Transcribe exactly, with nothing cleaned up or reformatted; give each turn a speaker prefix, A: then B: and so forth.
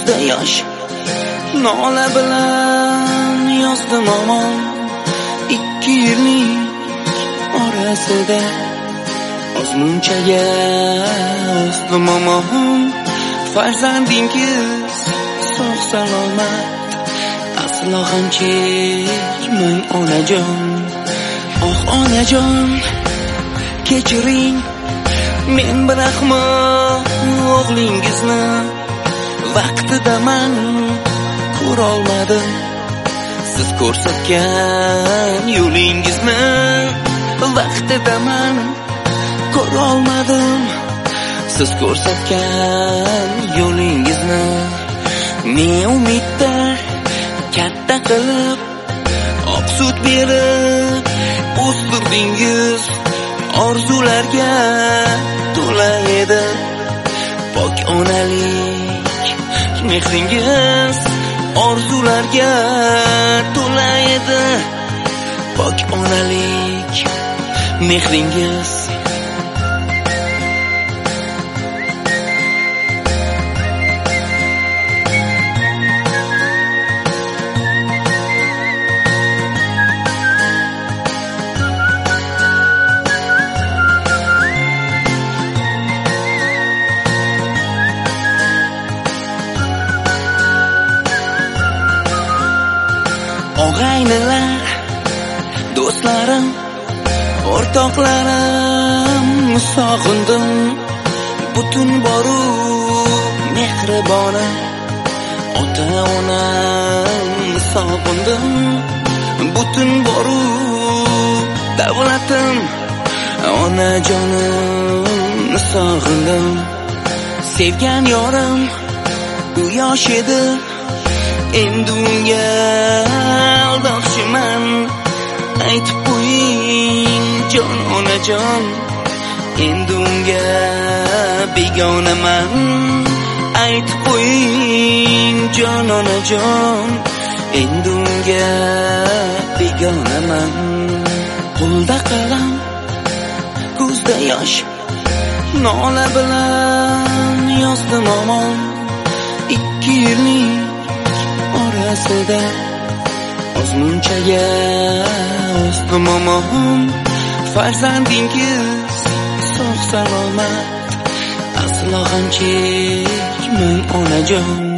A: ko'zda yosh, nola bilan yozdim omon. Ikki yillik orasida ozmunchaga o'sdim omon. Farzandingiz sog' salomat, aslo ham chekmang onajon. Oh onajon, kechiring, men bir ahmoq o'g'lingizni vaqtida man ko'rolmadim. Siz ko'rsatgan yo'lingizni vaqtida man ko'rolmadim. Siz ko'rsatgan yo'lingizni ne umidda katta qilib oq sut berib o'stirdingiz. Orzularga to'la edi pok onalik mehringiz. Orzularga to'la edi pok onalik mehringiz. Og'aynilar, do'stlarim, o'rtoqlarim sog'indim. Butun boru mehribona ota-onam sog'indim. Butun boru davlatim, onajonim sog'indim. Sevgan yorim u yosh edi, endi unga aldoqchiman. Aytib qo'ying jon onajon, endi unga begonaman. Aytib qo'ying jon onajon, endi unga begonaman. Qo'lda qalam, ko'zda yosh, nola bilan yozdim omon. Ikki yillik orasida ozmunchaga o'sdim omon. Farzandingiz sog' salomat, aslo ham chekmang onajon.